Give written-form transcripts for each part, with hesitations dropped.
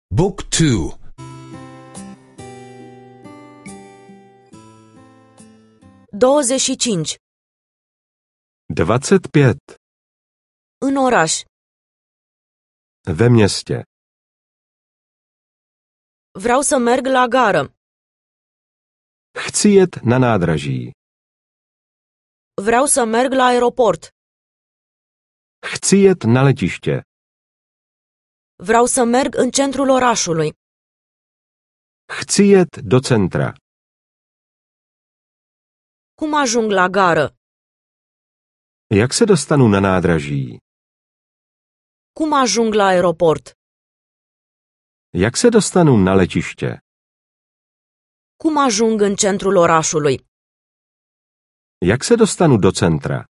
Book 2. 25. 25. În oraș. Ve městě. Vreau să merg la gară. Chci jet na nádraží. Vreau să merg la aeroport. Chci jet na letiště. Vreau să merg în centrul orașului. Chci jet do centra. Cum ajung la gară? Jak se dostanu na nádraží? Cum ajung la aeroport? Jak se dostanu na letiště? Cum ajung în centrul orașului? Jak se dostanu do centra?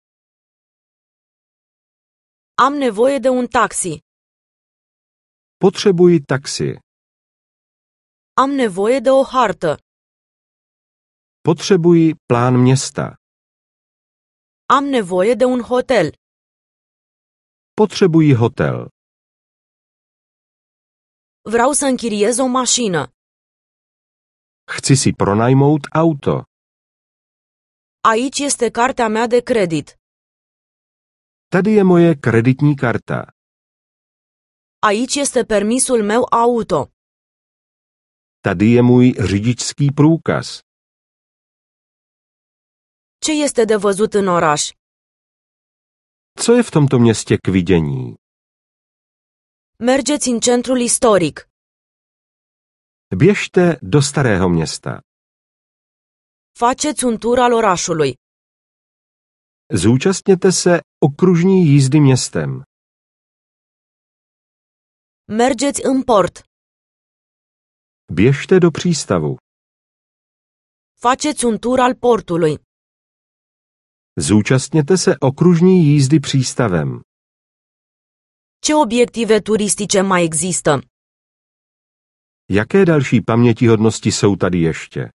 Am nevoie de un taxi. Potřebuji taxi. Am nevoie de o hartă. Potřebuji plán města. Am nevoie de un hotel. Potřebuji hotel. Vreau să închiriez o mașină. Chci si pronajmout auto. Aici este cartea mea de credit. Tady je moje kreditní karta. Aici este permisul meu auto. Tady je můj řidičský průkaz. Ce este de văzut în oraș? Co je v tomto městě k vidění? Mergeți în centrul istoric. Běžte do starého města. Faceți un tur al orașului. Zúčastněte se okružní jízdy městem. Mergeți în port. Běžte do přístavu. Faceți un tur al portului. Zúčastněte se okružní jízdy přístavem. Ce obiective turistice mai există? Jaké další pamětihodnosti jsou tady ještě?